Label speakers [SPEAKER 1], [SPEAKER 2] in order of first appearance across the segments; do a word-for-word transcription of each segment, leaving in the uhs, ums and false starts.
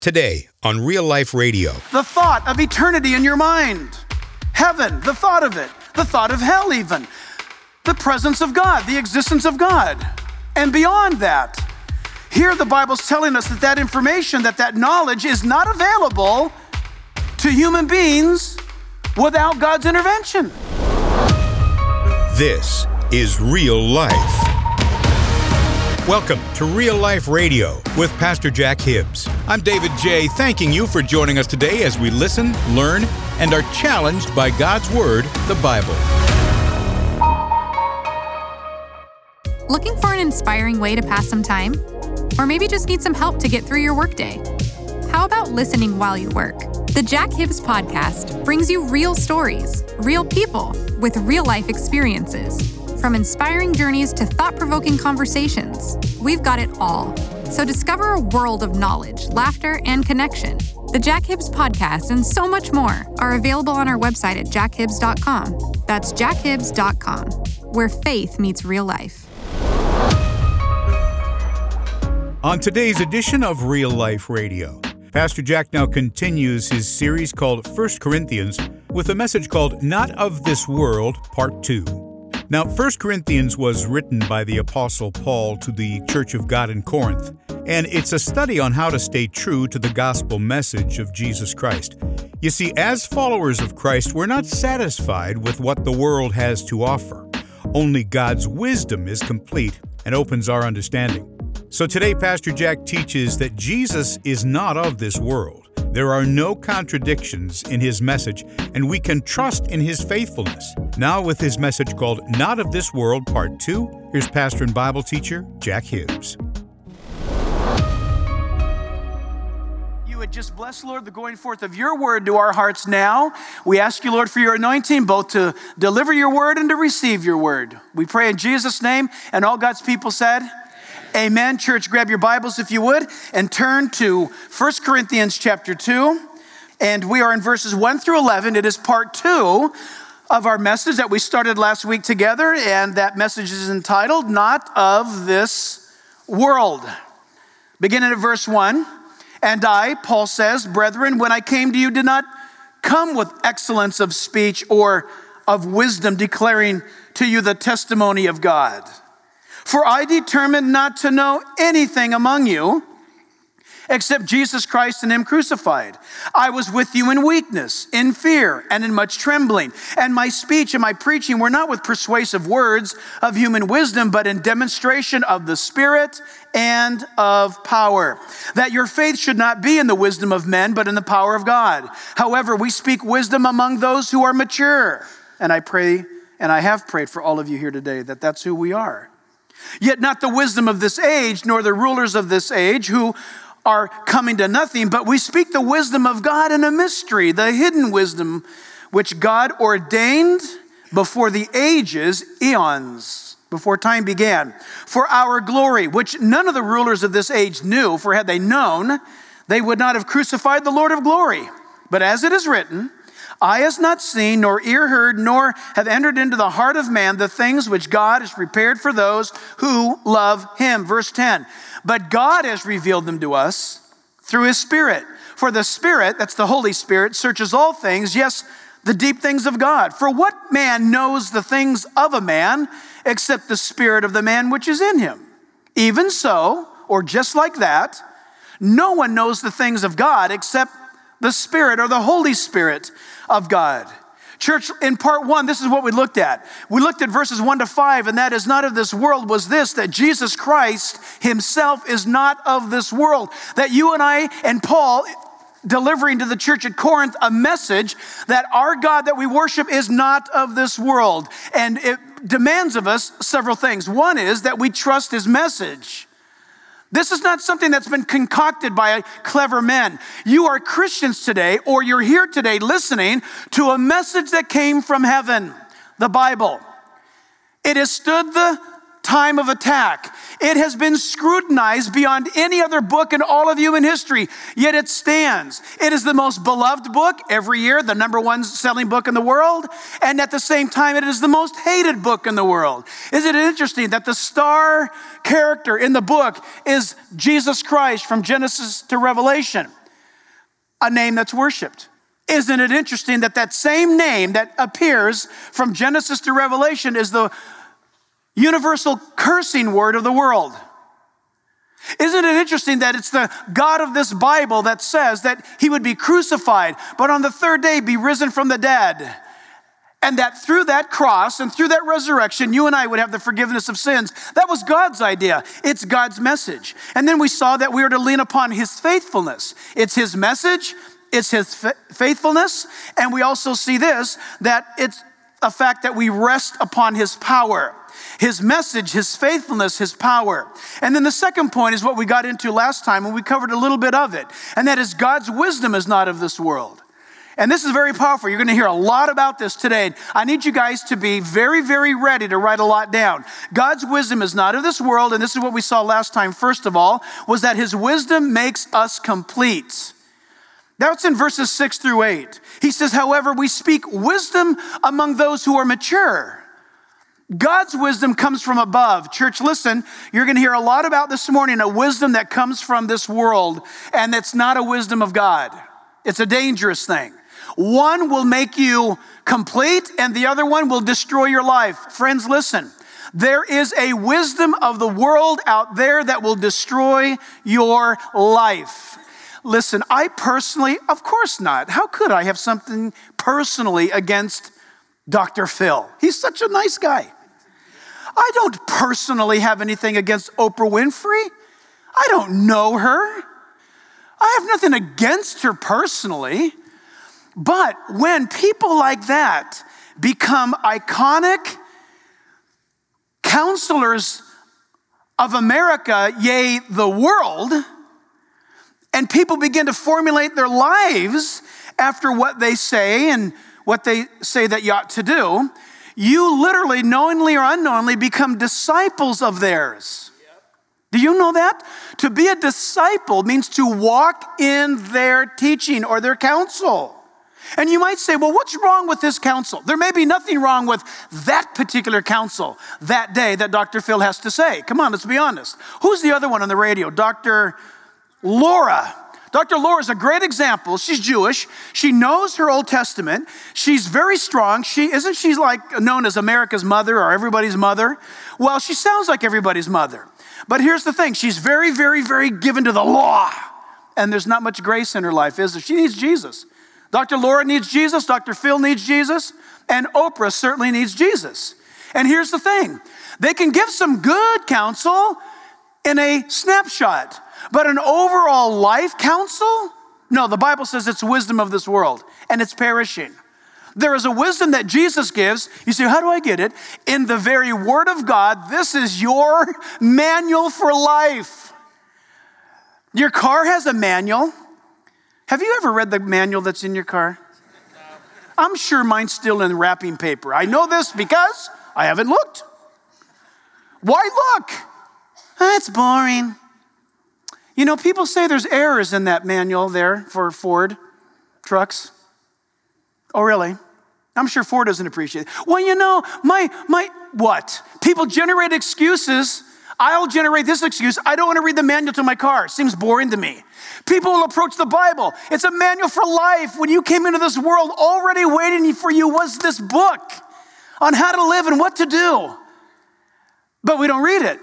[SPEAKER 1] Today on Real Life Radio.
[SPEAKER 2] The thought of eternity in your mind. Heaven, the thought of it. The thought of hell even. The presence of God, the existence of God. And beyond that, here the Bible's telling us that that information, that that knowledge is not available to human beings without God's intervention.
[SPEAKER 1] This is Real Life. Welcome to Real Life Radio with Pastor Jack Hibbs. I'm David J., thanking you for joining us today as we listen, learn, and are challenged by God's Word, the Bible.
[SPEAKER 3] Looking for an inspiring way to pass some time? Or maybe just need some help to get through your workday? How about listening while you work? The Jack Hibbs Podcast brings you real stories, real people with real-life experiences. From inspiring journeys to thought-provoking conversations, we've got it all. So discover a world of knowledge, laughter, and connection. The Jack Hibbs Podcast and so much more are available on our website at jack hibbs dot com. That's jack hibbs dot com, where faith meets real life.
[SPEAKER 1] On today's edition of Real Life Radio, Pastor Jack now continues his series called First Corinthians with a message called Not of This World, Part two. Now, First Corinthians was written by the Apostle Paul to the Church of God in Corinth, and it's a study on how to stay true to the gospel message of Jesus Christ. You see, as followers of Christ, we're not satisfied with what the world has to offer. Only God's wisdom is complete and opens our understanding. So today, Pastor Jack teaches that Jesus is not of this world. There are no contradictions in his message, and we can trust in his faithfulness. Now with his message called Not of This World, Part two, here's pastor and Bible teacher Jack Hibbs.
[SPEAKER 2] You would just bless, Lord, the going forth of your word to our hearts now. We ask you, Lord, for your anointing, both to deliver your word and to receive your word. We pray in Jesus' name, and all God's people said, amen. Church, grab your Bibles if you would and turn to First Corinthians chapter two. And we are in verses one through eleven. It is part two of our message that we started last week together. And that message is entitled, Not of This World. Beginning at verse one. And I, Paul says, brethren, when I came to you, did not come with excellence of speech or of wisdom, declaring to you the testimony of God. For I determined not to know anything among you except Jesus Christ and him crucified. I was with you in weakness, in fear, and in much trembling. And my speech and my preaching were not with persuasive words of human wisdom, but in demonstration of the Spirit and of power, that your faith should not be in the wisdom of men, but in the power of God. However, we speak wisdom among those who are mature. And I pray, and I have prayed for all of you here today, that that's who we are. Yet not the wisdom of this age, nor the rulers of this age who are coming to nothing, but we speak the wisdom of God in a mystery, the hidden wisdom which God ordained before the ages, eons, before time began, for our glory, which none of the rulers of this age knew, for had they known, they would not have crucified the Lord of glory. But as it is written, eye has not seen, nor ear heard, nor have entered into the heart of man the things which God has prepared for those who love him. Verse ten, but God has revealed them to us through his Spirit. For the Spirit, that's the Holy Spirit, searches all things, yes, the deep things of God. For what man knows the things of a man except the spirit of the man which is in him? Even so, or just like that, no one knows the things of God except the Spirit or the Holy Spirit of God. Church, in part one, this is what we looked at. We looked at verses one to five, and that is not of this world was this, that Jesus Christ himself is not of this world. That you and I and Paul delivering to the church at Corinth a message that our God that we worship is not of this world. And it demands of us several things. One is that we trust his message. This is not something that's been concocted by clever men. You are Christians today, or you're here today listening to a message that came from heaven, the Bible. It has stood the time of attack. It has been scrutinized beyond any other book in all of human history, yet it stands. It is the most beloved book every year, the number one selling book in the world, and at the same time, it is the most hated book in the world. Isn't it interesting that the star character in the book is Jesus Christ from Genesis to Revelation? a name that's worshiped. Isn't it interesting that that same name that appears from Genesis to Revelation is the universal cursing word of the world? Isn't it interesting that it's the God of this Bible that says that he would be crucified, but on the third day be risen from the dead? And that through that cross and through that resurrection, you and I would have the forgiveness of sins. That was God's idea. It's God's message. And then we saw that we are to lean upon his faithfulness. It's his message, it's his fa- faithfulness, and we also see this, that it's a fact that we rest upon his power. His message, his faithfulness, his power. And then the second point is what we got into last time, and we covered a little bit of it, and that is God's wisdom is not of this world. And this is very powerful. You're going to hear a lot about this today. I need you guys to be very, very ready to write a lot down. God's wisdom is not of this world, and this is what we saw last time, first of all, was that his wisdom makes us complete. That's in verses six through eight. He says, however, we speak wisdom among those who are mature. God's wisdom comes from above. Church, listen, you're going to hear a lot about this morning, a wisdom that comes from this world, and it's not a wisdom of God. It's a dangerous thing. One will make you complete, and the other one will destroy your life. Friends, listen. There is a wisdom of the world out there that will destroy your life. Listen, I personally, of course not. How could I have something personally against Doctor Phil? He's such a nice guy. I don't personally have anything against Oprah Winfrey. I don't know her. I have nothing against her personally. But when people like that become iconic counselors of America, yea, the world, and people begin to formulate their lives after what they say and what they say that you ought to do, you literally, knowingly or unknowingly, become disciples of theirs. Yep. Do you know that? To be a disciple means to walk in their teaching or their counsel. And you might say, well, what's wrong with this counsel? There may be nothing wrong with that particular counsel that day that Doctor Phil has to say. Come on, let's be honest. Who's the other one on the radio? Doctor Laura. Doctor Laura is a great example. She's Jewish. She knows her Old Testament. She's very strong. She isn't she like known as America's mother or everybody's mother? Well, she sounds like everybody's mother. But here's the thing. She's very, very, very given to the law. And there's not much grace in her life, is there? She needs Jesus. Doctor Laura needs Jesus. Doctor Phil needs Jesus. And Oprah certainly needs Jesus. And here's the thing. They can give some good counsel in a snapshot. But an overall life counsel? No, the Bible says it's wisdom of this world, and it's perishing. There is a wisdom that Jesus gives. You say, how do I get it? In the very Word of God, this is your manual for life. Your car has a manual. Have you ever read the manual that's in your car? I'm sure mine's still in wrapping paper. I know this because I haven't looked. Why look? That's boring. You know, people say there's errors in that manual there for Ford trucks. Oh, really? I'm sure Ford doesn't appreciate it. Well, you know, my, my, what? People generate excuses. I'll generate this excuse. I don't want to read the manual to my car. It seems boring to me. People will approach the Bible. It's a manual for life. When you came into this world, already waiting for you was this book on how to live and what to do. But we don't read it.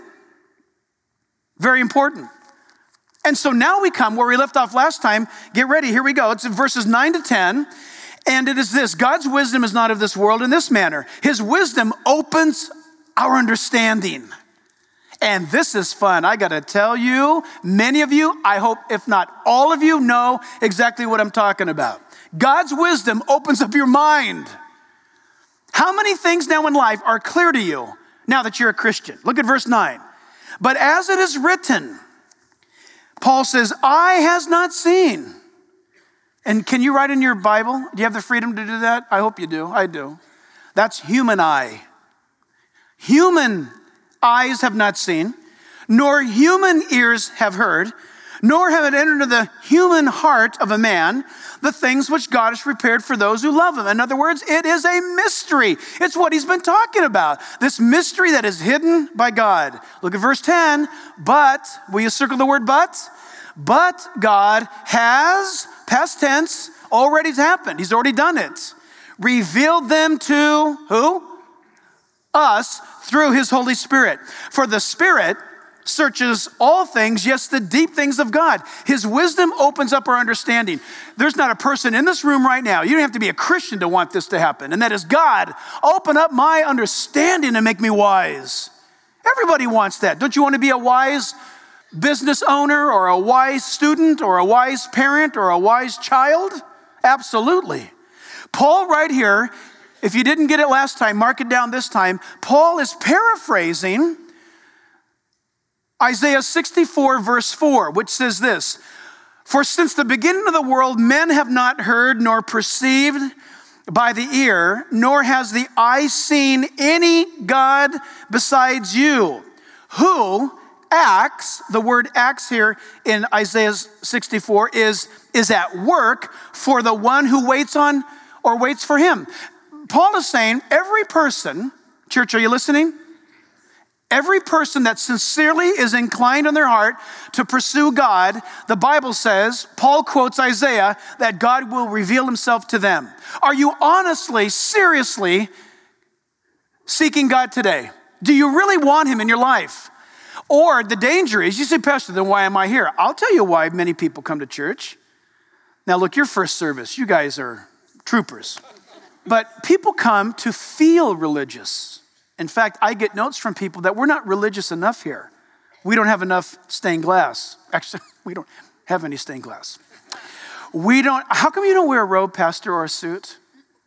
[SPEAKER 2] Very important. And so now we come where we left off last time. Get ready, here we go. It's in verses nine to ten. And it is this: God's wisdom is not of this world in this manner. His wisdom opens our understanding. And this is fun. I got to tell you, many of you, I hope if not all of you, know exactly what I'm talking about. God's wisdom opens up your mind. How many things now in life are clear to you now that you're a Christian? Look at verse nine. But as it is written, Paul says, eye has not seen. And can you write in your Bible? Do you have the freedom to do that? I hope you do. I do. That's human eye. Human eyes have not seen, nor human ears have heard, nor have it entered into the human heart of a man the things which God has prepared for those who love him. In other words, it is a mystery. It's what he's been talking about. This mystery that is hidden by God. Look at verse ten. But, will you circle the word but? But God has, past tense, already happened. He's already done it. Revealed them to who? Us through his Holy Spirit. For the Spirit searches all things, yes, the deep things of God. His wisdom opens up our understanding. There's not a person in this room right now, you don't have to be a Christian to want this to happen, and that is, God, open up my understanding and make me wise. Everybody wants that. Don't you want to be a wise business owner or a wise student or a wise parent or a wise child? Absolutely. Paul right here, if you didn't get it last time, mark it down this time. Paul is paraphrasing Isaiah sixty-four verse four, which says this: for since the beginning of the world, men have not heard nor perceived by the ear, nor has the eye seen any God besides you, who acts, the word acts here in Isaiah sixty-four is, is at work for the one who waits on or waits for him. Paul is saying every person, church, are you listening? Every person that sincerely is inclined in their heart to pursue God, the Bible says, Paul quotes Isaiah, that God will reveal himself to them. Are you honestly, seriously seeking God today? Do you really want him in your life? Or the danger is, you say, Pastor, then why am I here? I'll tell you why many people come to church. Now look, your first service, you guys are troopers. But people come to feel religious. In fact, I get notes from people that we're not religious enough here. We don't have enough stained glass. Actually, we don't have any stained glass. We don't, how come you don't wear a robe, pastor, or a suit?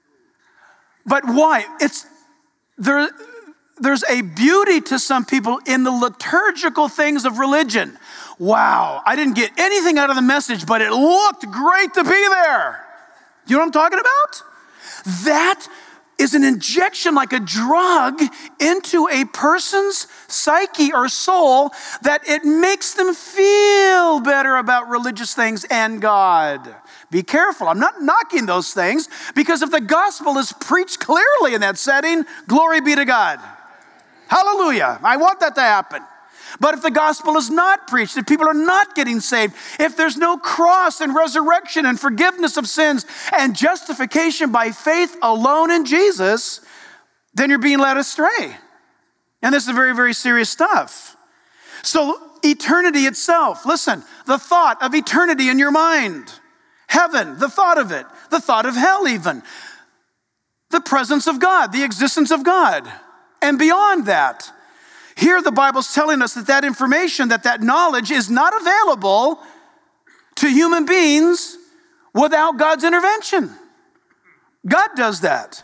[SPEAKER 2] But why? It's, there, there's a beauty to some people in the liturgical things of religion. Wow, I didn't get anything out of the message, but it looked great to be there. You know what I'm talking about? That is an injection like a drug into a person's psyche or soul that it makes them feel better about religious things and God. Be careful. I'm not knocking those things, because if the gospel is preached clearly in that setting, glory be to God. Hallelujah. I want that to happen. But if the gospel is not preached, if people are not getting saved, if there's no cross and resurrection and forgiveness of sins and justification by faith alone in Jesus, then you're being led astray. And this is very, very serious stuff. So eternity itself, listen, the thought of eternity in your mind, heaven, the thought of it, the thought of hell even, the presence of God, the existence of God, and beyond that. Here the Bible's telling us that that information, that that knowledge is not available to human beings without God's intervention. God does that.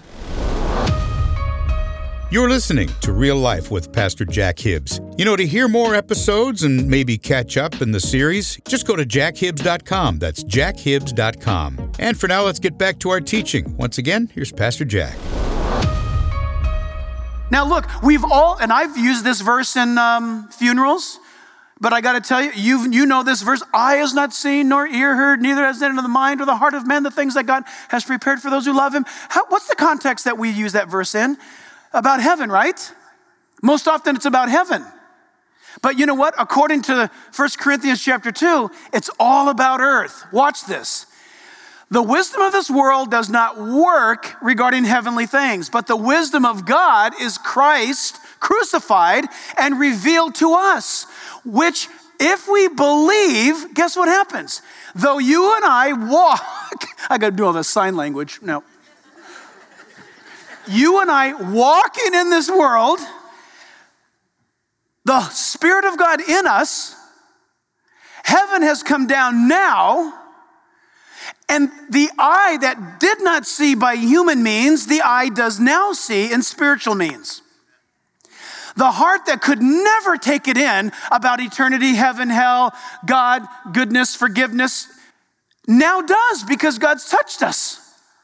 [SPEAKER 1] You're listening to Real Life with Pastor Jack Hibbs. You know, to hear more episodes and maybe catch up in the series, just go to jack hibbs dot com. That's jack hibbs dot com. And for now, let's get back to our teaching. Once again, here's Pastor Jack.
[SPEAKER 2] Now look, we've all, and I've used this verse in um, funerals, but I got to tell you, you you know this verse, eye has not seen nor ear heard, neither has entered the mind or the heart of man the things that God has prepared for those who love him. How, what's the context that we use that verse in? About heaven, right? Most often it's about heaven. But you know what? According to First Corinthians chapter two, it's all about earth. Watch this. The wisdom of this world does not work regarding heavenly things, but the wisdom of God is Christ crucified and revealed to us, which if we believe, guess what happens? Though you and I walk, I got to do all this sign language. No. You and I walking in this world, the Spirit of God in us, heaven has come down now. And the eye that did not see by human means, the eye does now see in spiritual means. The heart that could never take it in about eternity, heaven, hell, God, goodness, forgiveness, now does, because God's touched us.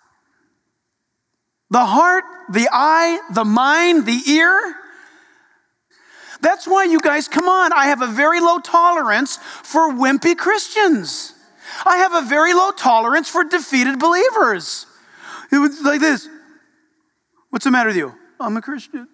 [SPEAKER 2] The heart, the eye, the mind, the ear. That's why you guys, come on, I have a very low tolerance for wimpy Christians. I have a very low tolerance for defeated believers. It was like this. What's the matter with you? I'm a Christian.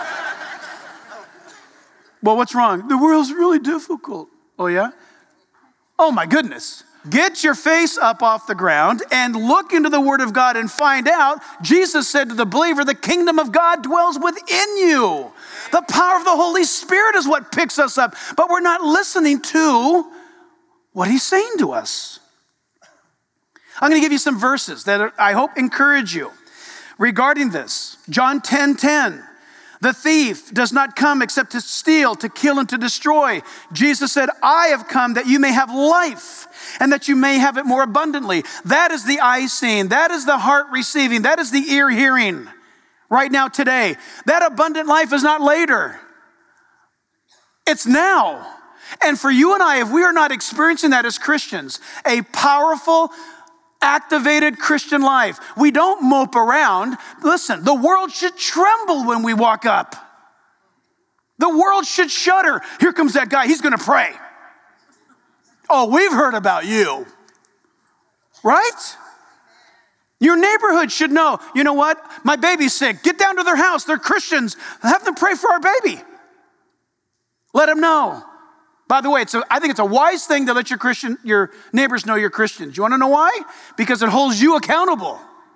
[SPEAKER 2] Well, what's wrong? The world's really difficult. Oh, yeah? Oh my goodness. Get your face up off the ground and look into the Word of God and find out. Jesus said to the believer, the kingdom of God dwells within you. The power of the Holy Spirit is what picks us up, but we're not listening to what he's saying to us. I'm going to give you some verses that I hope encourage you regarding this. John ten ten. The thief does not come except to steal, to kill, and to destroy. Jesus said, I have come that you may have life and that you may have it more abundantly. That is the eye seeing. That is the heart receiving. That is the ear hearing right now today. That abundant life is not later. It's now. And for you and I, if we are not experiencing that as Christians, a powerful, activated Christian life. We don't mope around. Listen, the world should tremble when we walk up. The world should shudder. Here comes that guy. He's going to pray. Oh, we've heard about you. Right? Your neighborhood should know, you know what? My baby's sick. Get down to their house. They're Christians. Have them pray for our baby. Let them know. By the way, it's a, I think it's a wise thing to let your Christian, your neighbors know you're Christians. You want to know why? Because it holds you accountable.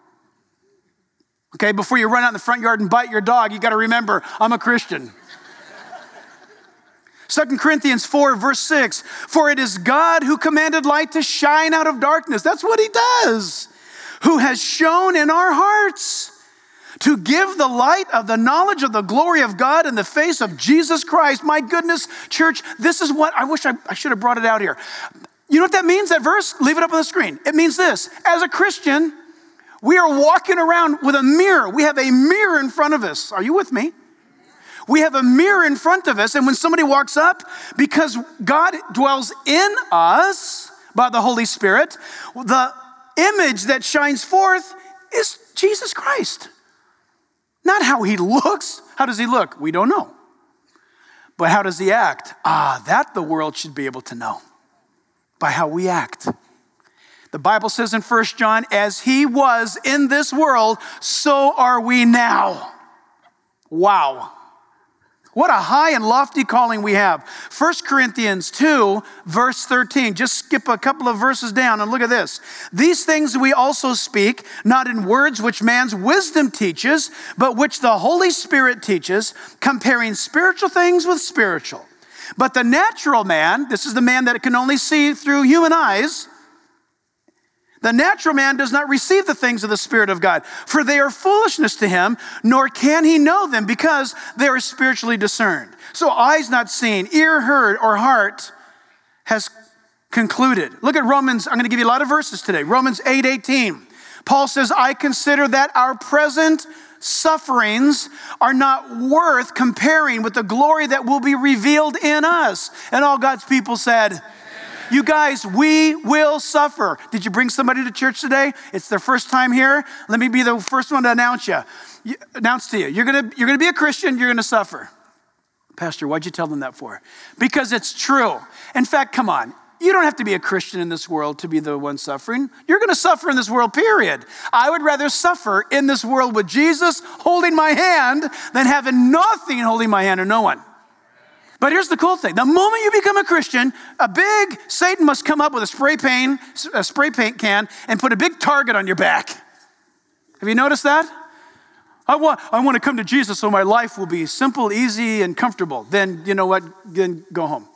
[SPEAKER 2] Okay, before you run out in the front yard and bite your dog, you got to remember, I'm a Christian. Second Corinthians four, verse six, for it is God who commanded light to shine out of darkness. That's what he does. Who has shone in our hearts to give the light of the knowledge of the glory of God in the face of Jesus Christ. My goodness, church, this is what, I wish I, I should have brought it out here. You know what that means, that verse? Leave it up on the screen. It means this. As a Christian, we are walking around with a mirror. We have a mirror in front of us. Are you with me? We have a mirror in front of us, and when somebody walks up, because God dwells in us by the Holy Spirit, the image that shines forth is Jesus Christ. Not how he looks. How does he look? We don't know. But how does he act? Ah, that the world should be able to know by how we act. The Bible says in First John, as he was in this world, so are we now. Wow. What a high and lofty calling we have. First Corinthians two, verse thirteen. Just skip a couple of verses down and look at this. These things we also speak, not in words which man's wisdom teaches, but which the Holy Spirit teaches, comparing spiritual things with spiritual. But the natural man, this is the man that can only see through human eyes, the natural man does not receive the things of the Spirit of God, for they are foolishness to him, nor can he know them because they are spiritually discerned. So eyes not seen, ear heard, or heart has concluded. Look at Romans, I'm going to give you a lot of verses today. Romans eight eighteen. Paul says, I consider that our present sufferings are not worth comparing with the glory that will be revealed in us. And all God's people said, you guys, we will suffer. Did you bring somebody to church today? It's their first time here. Let me be the first one to announce you. you announce to you. You're gonna, you're gonna be a Christian, you're gonna suffer. Pastor, why'd you tell them that for? Because it's true. In fact, come on. You don't have to be a Christian in this world to be the one suffering. You're gonna suffer in this world, period. I would rather suffer in this world with Jesus holding my hand than having nothing holding my hand or no one. But here's the cool thing. The moment you become a Christian, a big Satan must come up with a spray paint, a spray paint can and put a big target on your back. Have you noticed that? I want, I want to come to Jesus so my life will be simple, easy, and comfortable. Then, you know what? Then go home.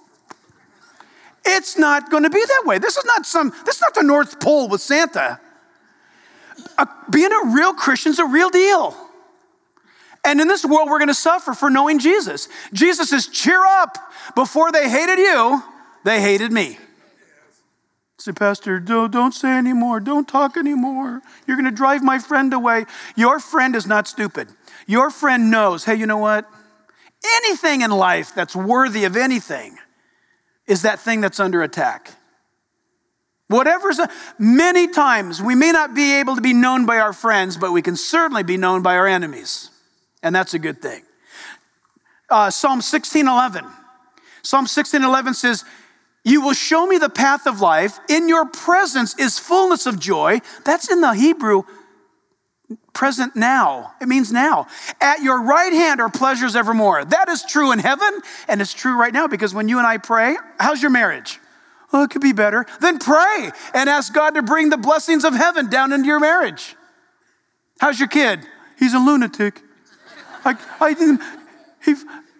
[SPEAKER 2] It's not going to be that way. This is not some, this is not the North Pole with Santa. Uh, being a real Christian is a real deal. And in this world, we're going to suffer for knowing Jesus. Jesus says, cheer up. Before they hated you, they hated me. Say, Pastor, don't, don't say anymore. Don't talk anymore. You're going to drive my friend away. Your friend is not stupid. Your friend knows, hey, you know what? Anything in life that's worthy of anything is that thing that's under attack. Whatever's, a, many times we may not be able to be known by our friends, but we can certainly be known by our enemies. And that's a good thing. Uh, Psalm sixteen eleven. Psalm sixteen eleven says, you will show me the path of life. In your presence is fullness of joy. That's in the Hebrew present now. It means now. At your right hand are pleasures evermore. That is true in heaven, and it's true right now because when you and I pray, how's your marriage? oh, it could be better. Then pray and ask God to bring the blessings of heaven down into your marriage. How's your kid? He's a lunatic. I, I didn't, he,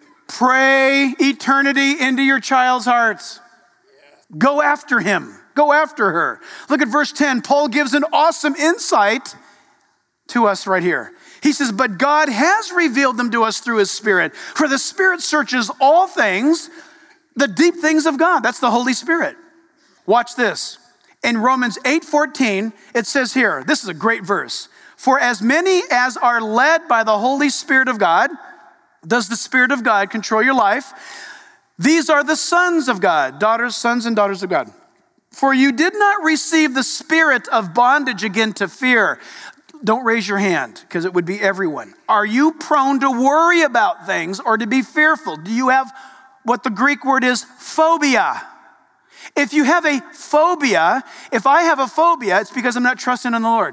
[SPEAKER 2] pray eternity into your child's hearts. Go after him. Go after her. Look at verse ten. Paul gives an awesome insight to us right here. He says, but God has revealed them to us through his Spirit. For the Spirit searches all things, the deep things of God. That's the Holy Spirit. Watch this. In Romans eight fourteen, it says here, this is a great verse. For as many as are led by the Holy Spirit of God, does the Spirit of God control your life? These are the sons of God, daughters, sons and daughters of God. For you did not receive the spirit of bondage again to fear. Don't raise your hand, because it would be everyone. Are you prone to worry about things or to be fearful? Do you have what the Greek word is phobia? If you have a phobia, if I have a phobia, it's because I'm not trusting in the Lord.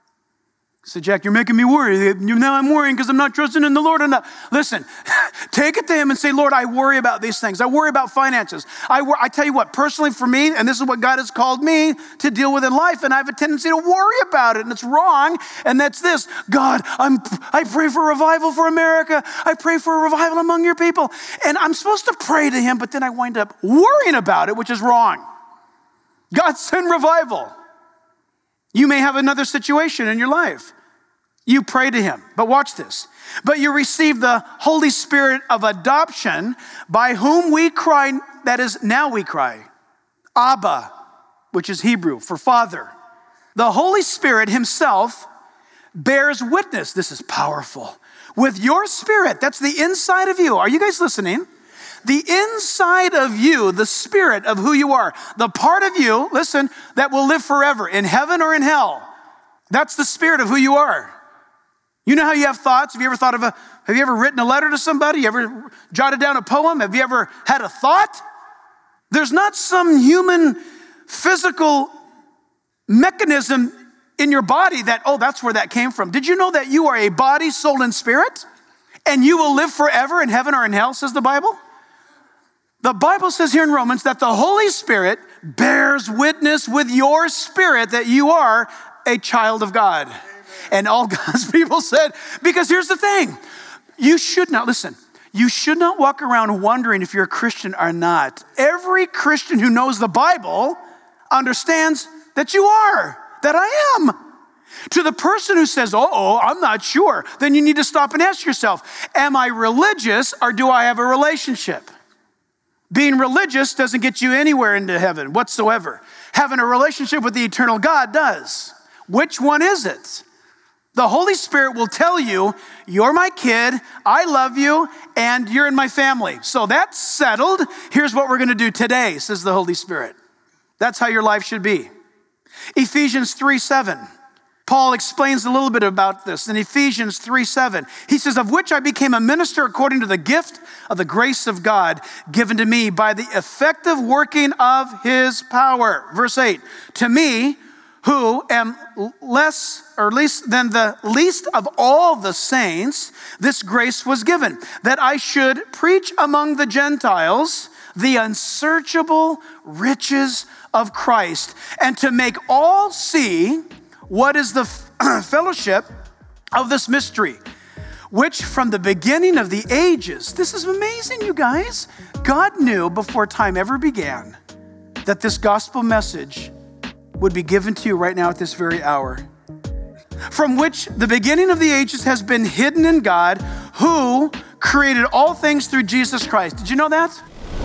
[SPEAKER 2] So, Jack, you're making me worry. Now I'm worrying because I'm not trusting in the Lord enough. Listen, take it to him and say, Lord, I worry about these things. I worry about finances. I, wor- I tell you what, personally for me, and this is what God has called me to deal with in life, and I have a tendency to worry about it, and it's wrong, and that's this. God, I'm, I pray for revival for America. I pray for a revival among your people. And I'm supposed to pray to him, but then I wind up worrying about it, which is wrong. God, send revival. You may have another situation in your life. You pray to him, but watch this. But you receive the Holy Spirit of adoption, by whom we cry, that is, now we cry, Abba, which is Hebrew for Father. The Holy Spirit himself bears witness, this is powerful, with your spirit. That's the inside of you. Are you guys listening? The inside of you, the spirit of who you are, the part of you, listen, that will live forever in heaven or in hell. That's the spirit of who you are. You know how you have thoughts? Have you ever thought of a, have you ever written a letter to somebody? You ever jotted down a poem? Have you ever had a thought? There's not some human physical mechanism in your body that, oh, that's where that came from. Did you know that you are a body, soul, and spirit? And you will live forever in heaven or in hell, says the Bible? The Bible says here in Romans that the Holy Spirit bears witness with your spirit that you are a child of God. Amen. And all God's people said, because here's the thing. You should not, listen, you should not walk around wondering if you're a Christian or not. Every Christian who knows the Bible understands that you are, that I am. To the person who says, oh, I'm not sure, then you need to stop and ask yourself, am I religious or do I have a relationship? Being religious doesn't get you anywhere into heaven whatsoever. Having a relationship with the eternal God does. Which one is it? The Holy Spirit will tell you, you're my kid, I love you, and you're in my family. So that's settled. Here's what we're going to do today, says the Holy Spirit. That's how your life should be. Ephesians three seven. Paul explains a little bit about this in Ephesians three seven. He says, of which I became a minister according to the gift of the grace of God given to me by the effective working of his power. Verse eight, to me, who am less or least than the least of all the saints, this grace was given, that I should preach among the Gentiles the unsearchable riches of Christ, and to make all see what is the fellowship of this mystery, which from the beginning of the ages, this is amazing, you guys. God knew before time ever began that this gospel message would be given to you right now at this very hour. From which the beginning of the ages has been hidden in God, who created all things through Jesus Christ. Did you know that?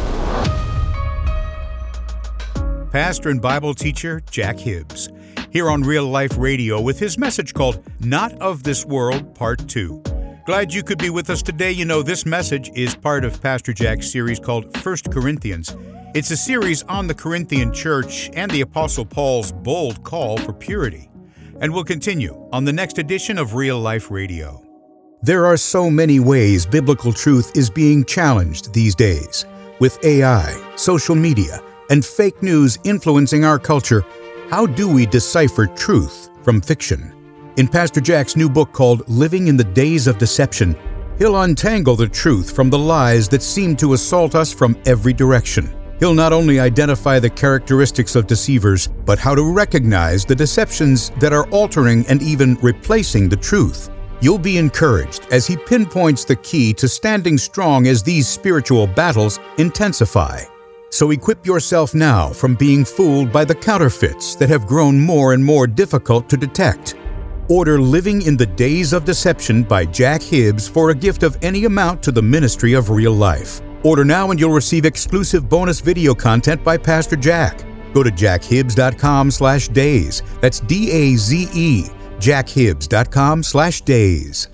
[SPEAKER 1] Pastor and Bible teacher Jack Hibbs, here on Real Life Radio with his message called Not of This World, Part two. Glad you could be with us today. You know, this message is part of Pastor Jack's series called First Corinthians. It's a series on the Corinthian church and the Apostle Paul's bold call for purity. And we'll continue on the next edition of Real Life Radio. There are so many ways biblical truth is being challenged these days. With A I, social media, and fake news influencing our culture, how do we decipher truth from fiction? In Pastor Jack's new book called Living in the Days of Deception, he'll untangle the truth from the lies that seem to assault us from every direction. He'll not only identify the characteristics of deceivers, but how to recognize the deceptions that are altering and even replacing the truth. You'll be encouraged as he pinpoints the key to standing strong as these spiritual battles intensify. So equip yourself now from being fooled by the counterfeits that have grown more and more difficult to detect. Order Living in the Days of Deception by Jack Hibbs for a gift of any amount to the Ministry of Real Life. Order now and you'll receive exclusive bonus video content by Pastor Jack. Go to jack hibbs dot com slash days. That's D A Z E, jack hibbs dot com slash days.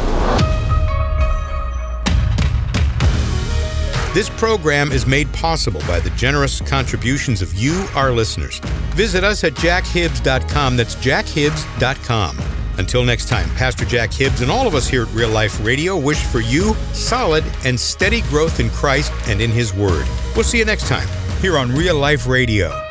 [SPEAKER 1] This program is made possible by the generous contributions of you, our listeners. Visit us at jack hibbs dot com. That's jack hibbs dot com. Until next time, Pastor Jack Hibbs and all of us here at Real Life Radio wish for you solid and steady growth in Christ and in His Word. We'll see you next time here on Real Life Radio.